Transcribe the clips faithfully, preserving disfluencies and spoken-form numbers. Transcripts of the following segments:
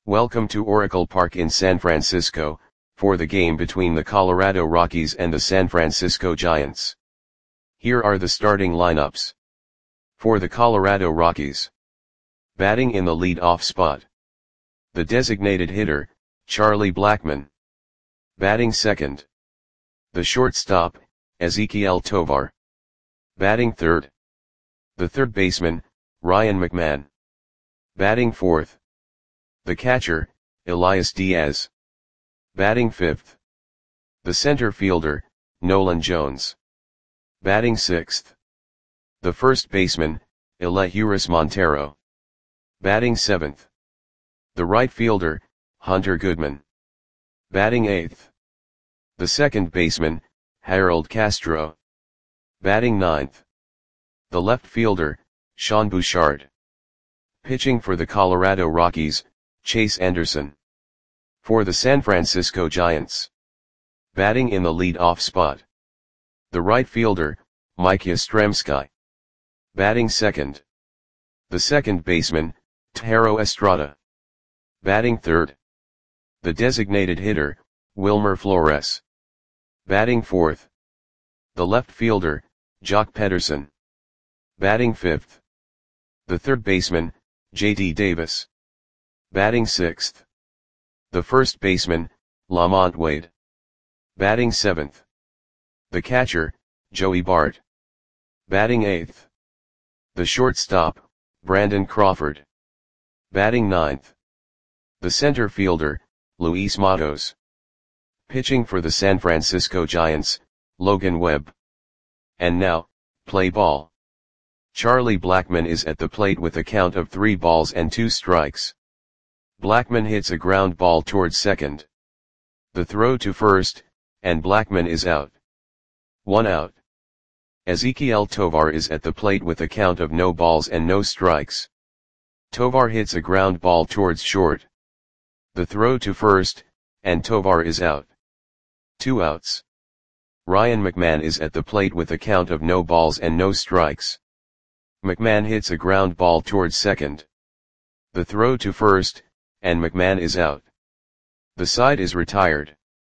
Welcome to Oracle Park in San Francisco, for the game between the Colorado Rockies and the San Francisco Giants. Here are the starting lineups. For the Colorado Rockies. Batting in the lead-off spot. The designated hitter, Charlie Blackmon. Batting second. The shortstop, Ezequiel Tovar. Batting third. The third baseman, Ryan McMahon. Batting fourth. The catcher, Elias Diaz. Batting fifth. The center fielder, Nolan Jones. Batting sixth. The first baseman, Elehuris Montero. Batting seventh. The right fielder, Hunter Goodman. Batting eighth. The second baseman, Harold Castro. Batting ninth. The left fielder, Sean Bouchard. Pitching for the Colorado Rockies, Chase Anderson. For the San Francisco Giants. Batting in the lead-off spot. The right fielder, Mike Yastrzemski. Batting second. The second baseman, Thairo Estrada. Batting third. The designated hitter, Wilmer Flores. Batting fourth. The left fielder, Joc Pederson. Batting fifth. The third baseman, J D Davis. Batting sixth. The first baseman, Lamont Wade. Batting seventh. The catcher, Joey Bart. Batting eighth. The shortstop, Brandon Crawford. Batting ninth. The center fielder, Luis Matos. Pitching for the San Francisco Giants, Logan Webb. And now, play ball. Charlie Blackmon is at the plate with a count of three balls and two strikes. Blackmon hits a ground ball towards second. The throw to first, and Blackmon is out. One out. Ezequiel Tovar is at the plate with a count of no balls and no strikes. Tovar hits a ground ball towards short. The throw to first, and Tovar is out. Two outs. Ryan McMahon is at the plate with a count of no balls and no strikes. McMahon hits a ground ball towards second. The throw to first, and McMahon is out. The side is retired.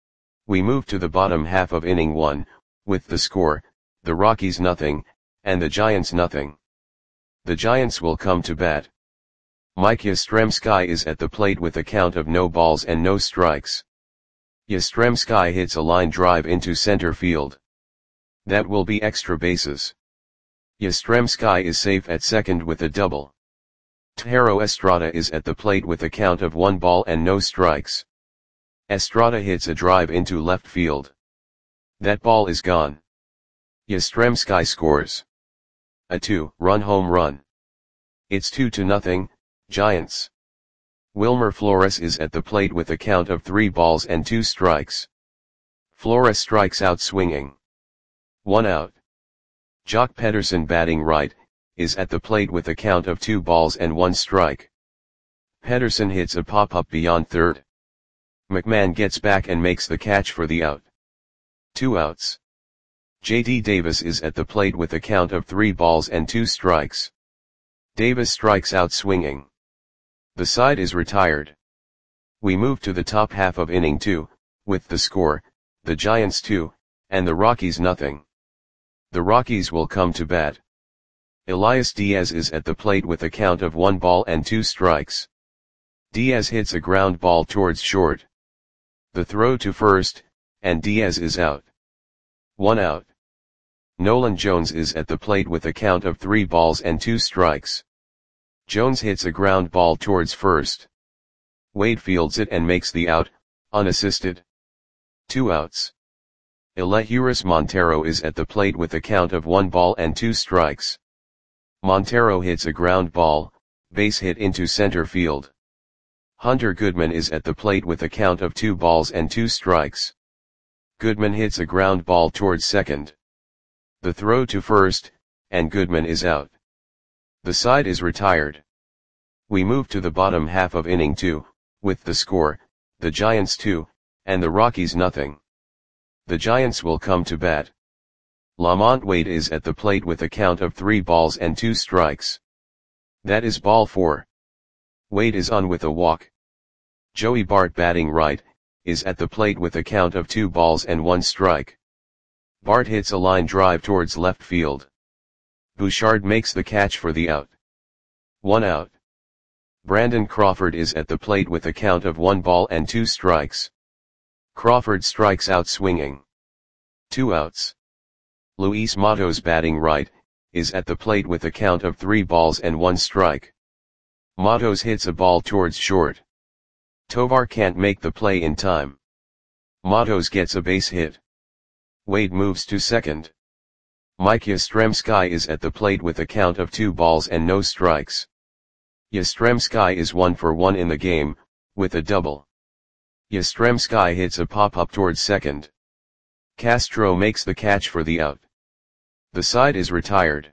We move to the bottom half of inning one, with the score, the Rockies nothing, and the Giants nothing. The Giants will come to bat. Mike Yastrzemski is at the plate with a count of no balls and no strikes. Yastrzemski hits a line drive into center field. That will be extra bases. Yastrzemski is safe at second with a double. Thairo Estrada is at the plate with a count of one ball and no strikes. Estrada hits a drive into left field. That ball is gone. Yastrzemski scores a two-run home run. It's two to nothing, Giants. Wilmer Flores is at the plate with a count of three balls and two strikes. Flores strikes out swinging. One out. Joc Pederson, batting right, is at the plate with a count of two balls and one strike. Pederson hits a pop-up beyond third. McMahon gets back and makes the catch for the out. Two outs. J D Davis is at the plate with a count of three balls and two strikes. Davis strikes out swinging. The side is retired. We move to the top half of inning two, with the score, the Giants two, and the Rockies nothing. The Rockies will come to bat. Elias Diaz is at the plate with a count of one ball and two strikes. Diaz hits a ground ball towards short. The throw to first, and Diaz is out. One out. Nolan Jones is at the plate with a count of three balls and two strikes. Jones hits a ground ball towards first. Wade fields it and makes the out, unassisted. Two outs. Elehuris Montero is at the plate with a count of one ball and two strikes. Montero hits a ground ball, base hit into center field. Hunter Goodman is at the plate with a count of two balls and two strikes. Goodman hits a ground ball towards second. The throw to first, and Goodman is out. The side is retired. We move to the bottom half of inning two, with the score, the Giants two, and the Rockies nothing. The Giants will come to bat. Lamont Wade is at the plate with a count of three balls and two strikes. That is ball four. Wade is on with a walk. Joey Bart batting right, is at the plate with a count of two balls and one strike. Bart hits a line drive towards left field. Bouchard makes the catch for the out. One out. Brandon Crawford is at the plate with a count of one ball and two strikes. Crawford strikes out swinging. Two outs. Luis Matos batting right, is at the plate with a count of three balls and one strike. Matos hits a ball towards short. Tovar can't make the play in time. Matos gets a base hit. Wade moves to second. Mike Yastrzemski is at the plate with a count of two balls and no strikes. Yastrzemski is one for one in the game, with a double. Yastrzemski hits a pop-up towards second. Castro makes the catch for the out. The side is retired.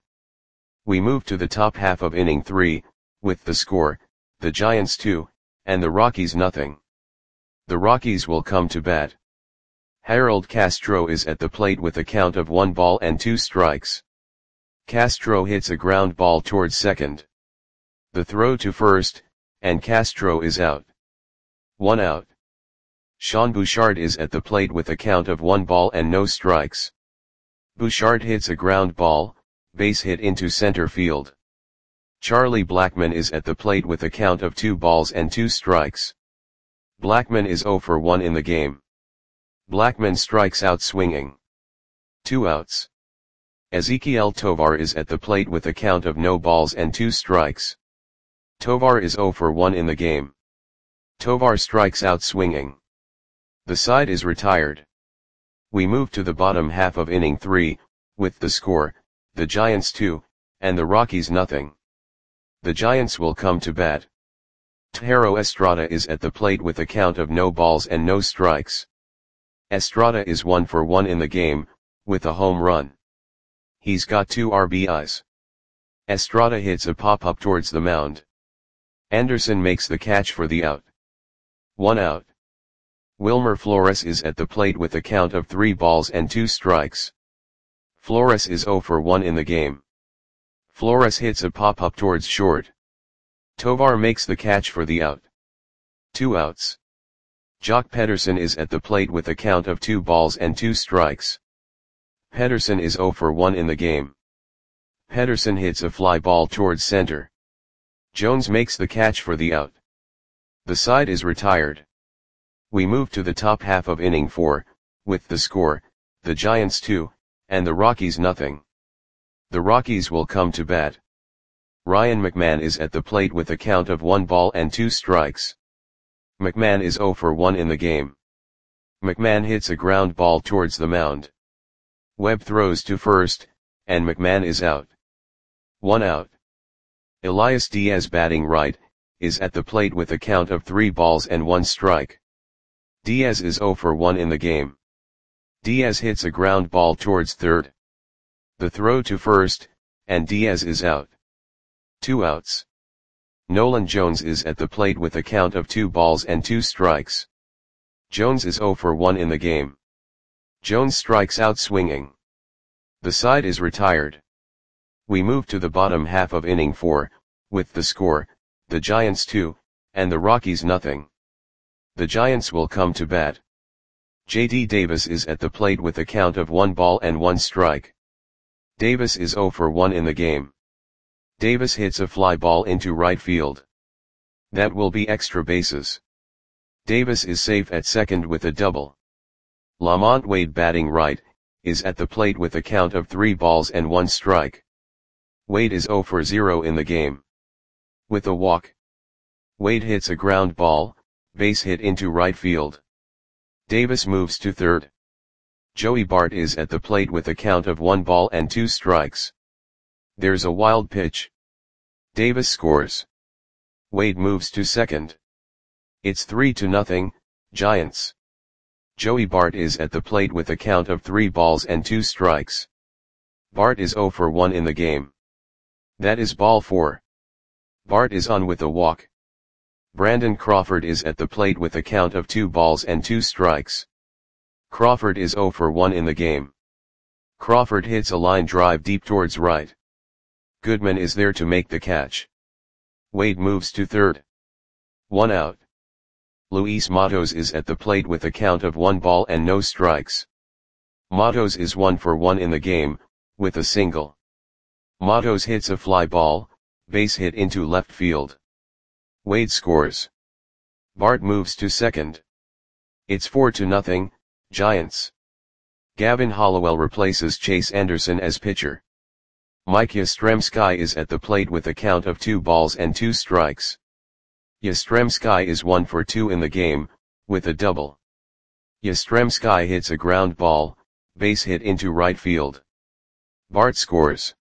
We move to the top half of inning three, with the score, the Giants two, and the Rockies nothing. The Rockies will come to bat. Harold Castro is at the plate with a count of one ball and two strikes. Castro hits a ground ball towards second. The throw to first, and Castro is out. One out. Sean Bouchard is at the plate with a count of one ball and no strikes. Bouchard hits a ground ball, base hit into center field. Charlie Blackmon is at the plate with a count of two balls and two strikes. Blackmon is zero for one in the game. Blackmon strikes out swinging. Two outs. Ezequiel Tovar is at the plate with a count of no balls and two strikes. Tovar is zero for one in the game. Tovar strikes out swinging. The side is retired. We move to the bottom half of inning three, with the score, the Giants two, and the Rockies nothing. The Giants will come to bat. Thairo Estrada is at the plate with a count of no balls and no strikes. Estrada is one for one in the game, with a home run. He's got two R B Is. Estrada hits a pop-up towards the mound. Anderson makes the catch for the out. One out. Wilmer Flores is at the plate with a count of three balls and two strikes. Flores is zero for one in the game. Flores hits a pop-up towards short. Tovar makes the catch for the out. Two outs. Jock Pederson is at the plate with a count of two balls and two strikes. Pederson is zero for one in the game. Pederson hits a fly ball towards center. Jones makes the catch for the out. The side is retired. We move to the top half of inning four, with the score, the Giants two, and the Rockies nothing. The Rockies will come to bat. Ryan McMahon is at the plate with a count of one ball and two strikes. McMahon is zero for one in the game. McMahon hits a ground ball towards the mound. Webb throws to first, and McMahon is out. One out. Elias Diaz batting right, is at the plate with a count of three balls and one strike. Diaz is zero for one in the game. Diaz hits a ground ball towards third. The throw to first, and Diaz is out. Two outs. Nolan Jones is at the plate with a count of two balls and two strikes. Jones is zero for one in the game. Jones strikes out swinging. The side is retired. We move to the bottom half of inning four, with the score, the Giants two, and the Rockies nothing. The Giants will come to bat. J D Davis is at the plate with a count of one ball and one strike. Davis is zero for one in the game. Davis hits a fly ball into right field. That will be extra bases. Davis is safe at second with a double. Lamont Wade batting right, is at the plate with a count of three balls and one strike. Wade is zero for zero in the game. With a walk. Wade hits a ground ball, base hit into right field. Davis moves to third. Joey Bart is at the plate with a count of one ball and two strikes. There's a wild pitch. Davis scores. Wade moves to second. It's three to nothing, Giants. Joey Bart is at the plate with a count of three balls and two strikes. Bart is zero for one in the game. That is ball four. Bart is on with a walk. Brandon Crawford is at the plate with a count of two balls and two strikes. Crawford is zero for one in the game. Crawford hits a line drive deep towards right. Goodman is there to make the catch. Wade moves to third. One out. Luis Matos is at the plate with a count of one ball and no strikes. Matos is one for one in the game, with a single. Matos hits a fly ball, base hit into left field. Wade scores. Bart moves to second. It's four to nothing, Giants. Gavin Hollowell replaces Chase Anderson as pitcher. Mike Yastrzemski is at the plate with a count of two balls and two strikes. Yastrzemski is one for two in the game, with a double. Yastrzemski hits a ground ball, base hit into right field. Bart scores.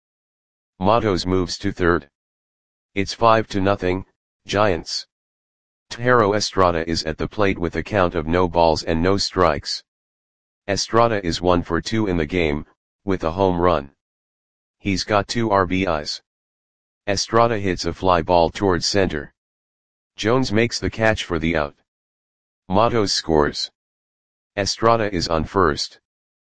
Matos moves to third. It's five to nothing, Giants. Thairo Estrada is at the plate with a count of no balls and no strikes. Estrada is one for two in the game, with a home run. He's got two R B Is. Estrada hits a fly ball towards center. Jones makes the catch for the out. Matos scores. Estrada is on first.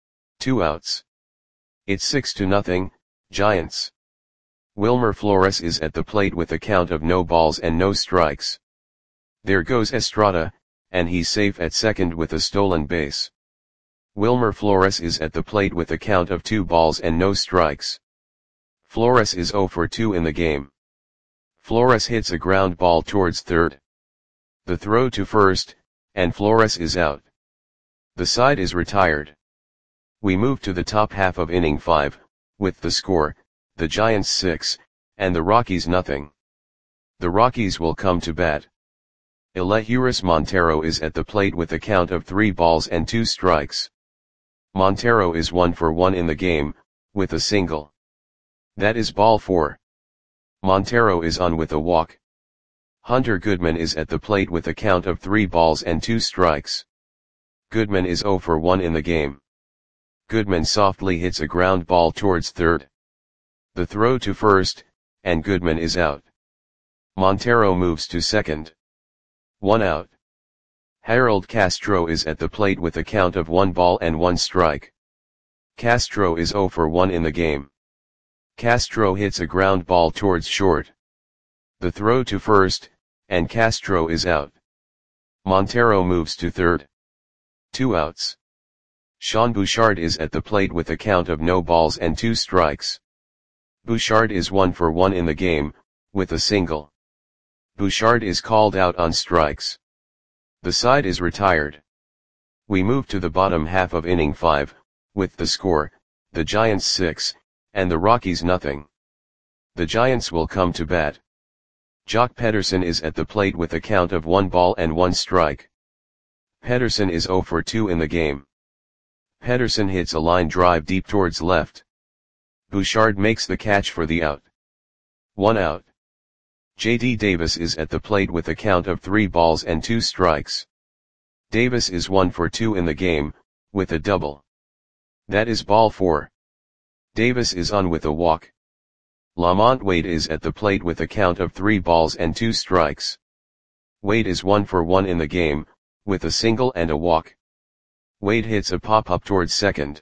Two outs. It's six to nothing, Giants. Wilmer Flores is at the plate with a count of no balls and no strikes. There goes Estrada, and he's safe at second with a stolen base. Wilmer Flores is at the plate with a count of two balls and no strikes. Flores is zero for two in the game. Flores hits a ground ball towards third. The throw to first, and Flores is out. The side is retired. We move to the top half of inning five, with the score, the Giants six, and the Rockies nothing. The Rockies will come to bat. Elehuris Montero is at the plate with a count of three balls and two strikes. Montero is one for one in the game, with a single. That is ball four. Montero is on with a walk. Hunter Goodman is at the plate with a count of three balls and two strikes. Goodman is zero for one in the game. Goodman softly hits a ground ball towards third. The throw to first, and Goodman is out. Montero moves to second. One out. Harold Castro is at the plate with a count of one ball and one strike. Castro is zero for one in the game. Castro hits a ground ball towards short. The throw to first, and Castro is out. Montero moves to third. Two outs. Sean Bouchard is at the plate with a count of no balls and two strikes. Bouchard is one for one in the game, with a single. Bouchard is called out on strikes. The side is retired. We move to the bottom half of inning five, with the score, the Giants six, and the Rockies nothing. The Giants will come to bat. Jock Pederson is at the plate with a count of one ball and one strike. Pederson is zero for two in the game. Pederson hits a line drive deep towards left. Bouchard makes the catch for the out. One out. J D Davis is at the plate with a count of three balls and two strikes. Davis is one for two in the game, with a double. That is ball four. Davis is on with a walk. Lamont Wade is at the plate with a count of three balls and two strikes. Wade is one for one in the game, with a single and a walk. Wade hits a pop-up towards second.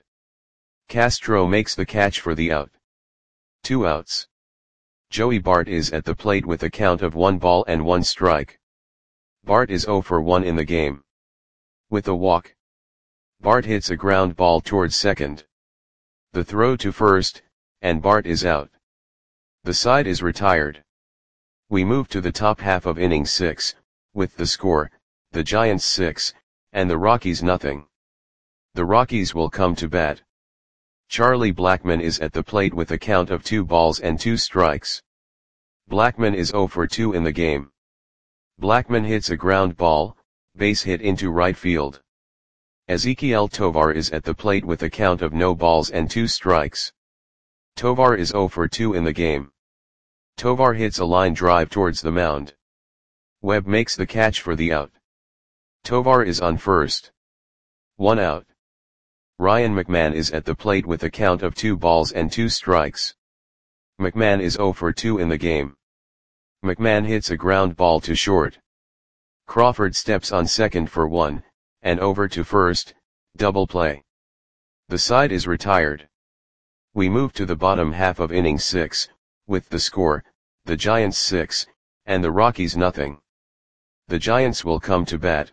Castro makes the catch for the out. Two outs. Joey Bart is at the plate with a count of one ball and one strike. Bart is zero for one in the game. With a walk. Bart hits a ground ball towards second. The throw to first, and Bart is out. The side is retired. We move to the top half of inning six, with the score, the Giants six, and the Rockies nothing. The Rockies will come to bat. Charlie Blackmon is at the plate with a count of two balls and two strikes. Blackmon is zero for two in the game. Blackmon hits a ground ball, base hit into right field. Ezequiel Tovar is at the plate with a count of no balls and two strikes. Tovar is zero for two in the game. Tovar hits a line drive towards the mound. Webb makes the catch for the out. Tovar is on first. One out. Ryan McMahon is at the plate with a count of two balls and two strikes. McMahon is zero for two in the game. McMahon hits a ground ball to short. Crawford steps on second for one, and over to first, double play. The side is retired. We move to the bottom half of inning six, with the score, the Giants six, and the Rockies nothing. The Giants will come to bat.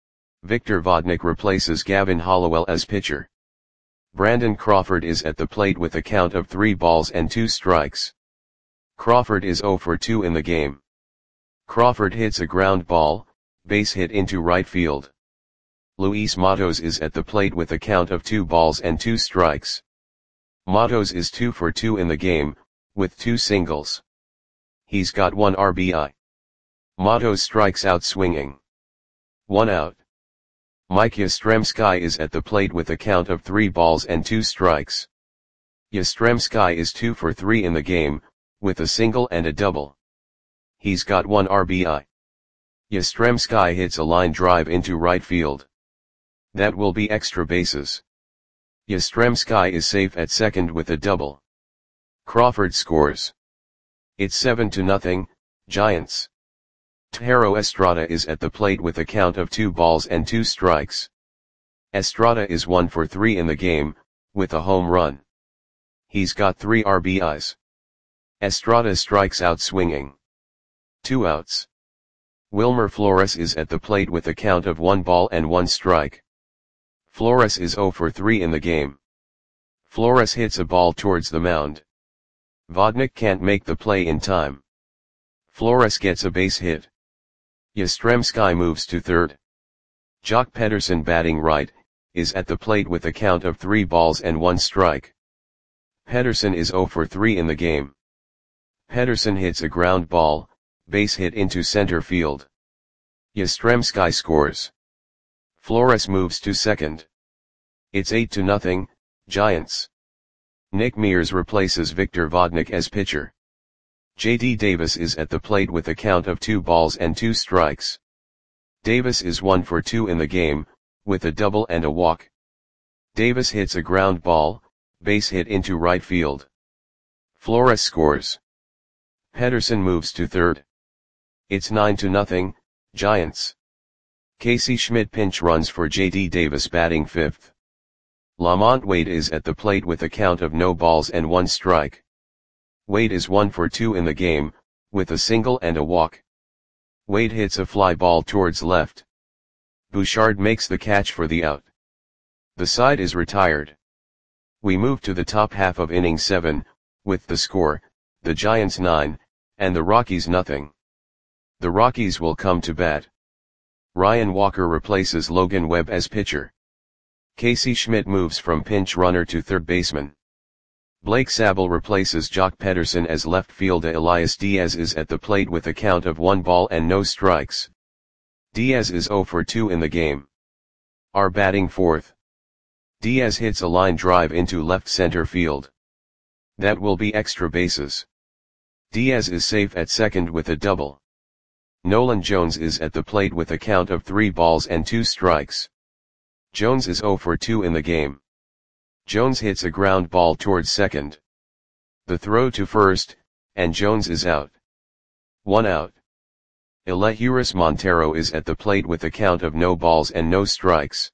Victor Vodnik replaces Gavin Hollowell as pitcher. Brandon Crawford is at the plate with a count of three balls and two strikes. Crawford is zero for two in the game. Crawford hits a ground ball, base hit into right field. Luis Matos is at the plate with a count of two balls and two strikes. Matos is two for two in the game, with two singles. He's got one R B I. Matos strikes out swinging. One out. Mike Yastrzemski is at the plate with a count of three balls and two strikes. Yastrzemski is two for three in the game, with a single and a double. He's got one R B I. Yastrzemski hits a line drive into right field. That will be extra bases. Yastrzemski is safe at second with a double. Crawford scores. It's seven to nothing, Giants. Thairo Estrada is at the plate with a count of two balls and two strikes. Estrada is one for three in the game, with a home run. He's got three R B Is. Estrada strikes out swinging. Two outs. Wilmer Flores is at the plate with a count of one ball and one strike. Flores is zero for three in the game. Flores hits a ball towards the mound. Vodnik can't make the play in time. Flores gets a base hit. Yastrzemski moves to third. Jock Pederson, batting right, is at the plate with a count of three balls and one strike. Pederson is zero for three in the game. Pederson hits a ground ball, base hit into center field. Yastrzemski scores. Flores moves to second. It's eight to nothing, Giants. Nick Mears replaces Victor Vodnik as pitcher. J D Davis is at the plate with a count of two balls and two strikes. Davis is one for two in the game, with a double and a walk. Davis hits a ground ball, base hit into right field. Flores scores. Pederson moves to third. It's nine to nothing, Giants. Casey Schmidt pinch runs for J D Davis, batting fifth. Lamont Wade is at the plate with a count of no balls and one strike. Wade is one for two in the game, with a single and a walk. Wade hits a fly ball towards left. Bouchard makes the catch for the out. The side is retired. We move to the top half of inning seven, with the score, the Giants nine, and the Rockies nothing. The Rockies will come to bat. Ryan Walker replaces Logan Webb as pitcher. Casey Schmidt moves from pinch runner to third baseman. Blake Sabol replaces Jock Pederson as left fielder. Elias Diaz is at the plate with a count of one ball and no strikes. Diaz is zero for two in the game. Are batting fourth. Diaz hits a line drive into left center field. That will be extra bases. Diaz is safe at second with a double. Nolan Jones is at the plate with a count of three balls and two strikes. Jones is zero for two in the game. Jones hits a ground ball towards second. The throw to first, and Jones is out. One out. Elehuris Montero is at the plate with a count of no balls and no strikes.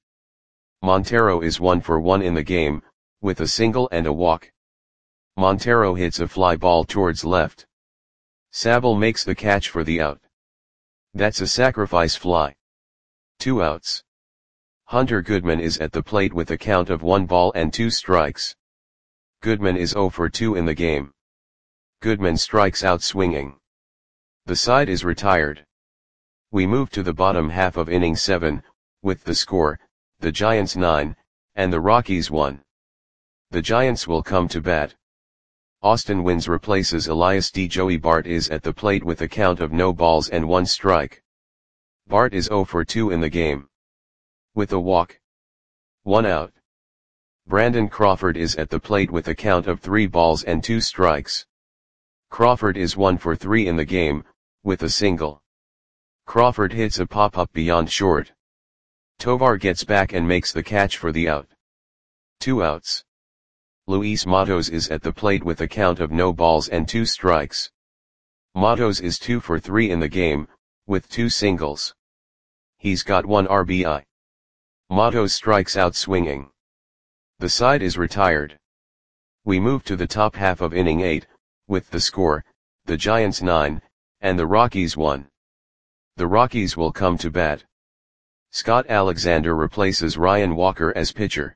Montero is one for one in the game, with a single and a walk. Montero hits a fly ball towards left. Sabol makes the catch for the out. That's a sacrifice fly. Two outs. Hunter Goodman is at the plate with a count of one ball and two strikes. Goodman is zero for two in the game. Goodman strikes out swinging. The side is retired. We move to the bottom half of inning seven, with the score, the Giants nine, and the Rockies one. The Giants will come to bat. Austin Wynns replaces Elias D. Joey Bart is at the plate with a count of no balls and one strike. Bart is zero for two in the game. With a walk. One out. Brandon Crawford is at the plate with a count of three balls and two strikes. Crawford is one for three in the game, with a single. Crawford hits a pop-up beyond short. Tovar gets back and makes the catch for the out. Two outs. Luis Matos is at the plate with a count of no balls and two strikes. Matos is two for three in the game, with two singles. He's got one R B I. Matos strikes out swinging. The side is retired. We move to the top half of inning eight, with the score, the Giants nine, and the Rockies one. The Rockies will come to bat. Scott Alexander replaces Ryan Walker as pitcher.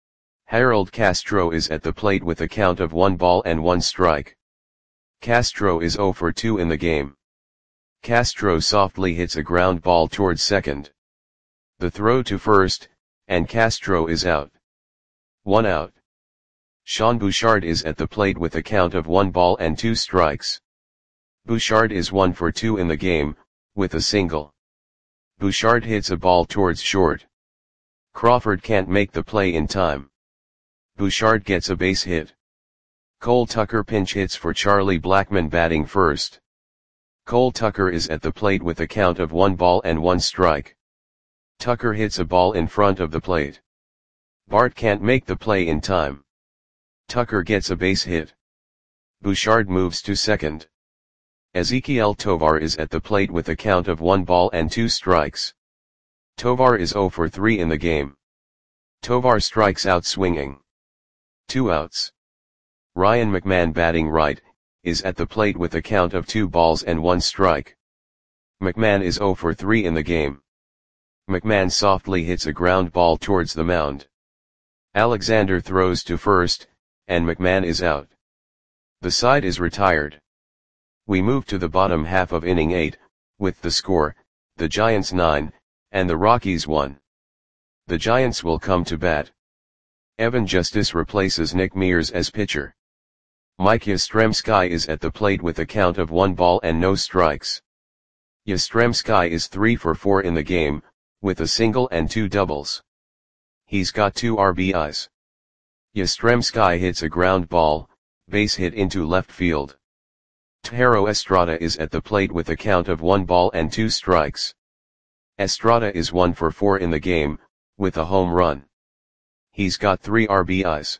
Harold Castro is at the plate with a count of one ball and one strike. Castro is zero for two in the game. Castro softly hits a ground ball towards second. The throw to first, and Castro is out. One out. Sean Bouchard is at the plate with a count of one ball and two strikes. Bouchard is one for two in the game, with a single. Bouchard hits a ball towards short. Crawford can't make the play in time. Bouchard gets a base hit. Cole Tucker pinch hits for Charlie Blackmon batting first. Cole Tucker is at the plate with a count of one ball and one strike. Tucker hits a ball in front of the plate. Bart can't make the play in time. Tucker gets a base hit. Bouchard moves to second. Ezequiel Tovar is at the plate with a count of one ball and two strikes. Tovar is zero for three in the game. Tovar strikes out swinging. Two outs. Ryan McMahon batting right, is at the plate with a count of two balls and one strike. McMahon is zero for three in the game. McMahon softly hits a ground ball towards the mound. Alexander throws to first, and McMahon is out. The side is retired. We move to the bottom half of inning eight, with the score, the Giants nine, and the Rockies one. The Giants will come to bat. Evan Justice replaces Nick Mears as pitcher. Mike Yastrzemski is at the plate with a count of one ball and no strikes. Yastrzemski is three for four in the game, with a single and two doubles. He's got two R B Is. Yastrzemski hits a ground ball, base hit into left field. Thairo Estrada is at the plate with a count of one ball and two strikes. Estrada is one for four in the game, with a home run. He's got three R B Is.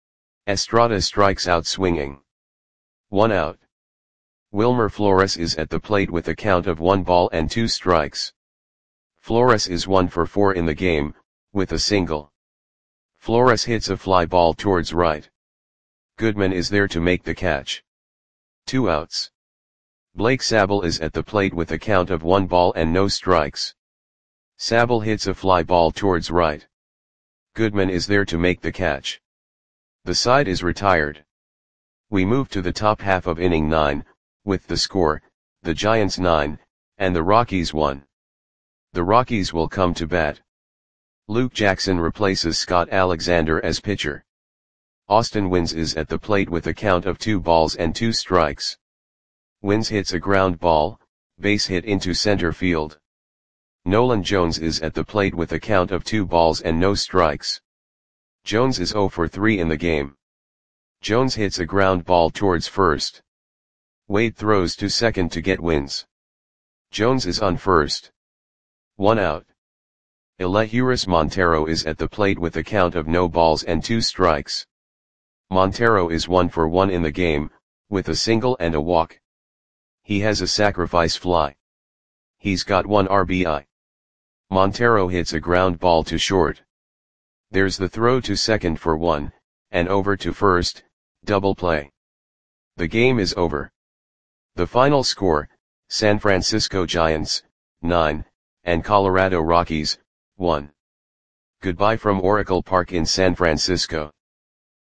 Estrada strikes out swinging. One out. Wilmer Flores is at the plate with a count of one ball and two strikes. Flores is one for four in the game, with a single. Flores hits a fly ball towards right. Goodman is there to make the catch. Two outs. Blake Sabol is at the plate with a count of one ball and no strikes. Sabol hits a fly ball towards right. Goodman is there to make the catch. The side is retired. We move to the top half of inning nine, with the score, the Giants nine, and the Rockies one. The Rockies will come to bat. Luke Jackson replaces Scott Alexander as pitcher. Austin Wynns is at the plate with a count of two balls and two strikes. Wynns hits a ground ball, base hit into center field. Nolan Jones is at the plate with a count of two balls and no strikes. Jones is zero for three in the game. Jones hits a ground ball towards first. Wade throws to second to get Wynns. Jones is on first. One out. Elehuris Montero is at the plate with a count of no balls and two strikes. Montero is one for one in the game, with a single and a walk. He has a sacrifice fly. He's got one R B I. Montero hits a ground ball to short. There's the throw to second for one, and over to first, double play. The game is over. The final score, San Francisco Giants, nine, and Colorado Rockies, one. Goodbye from Oracle Park in San Francisco.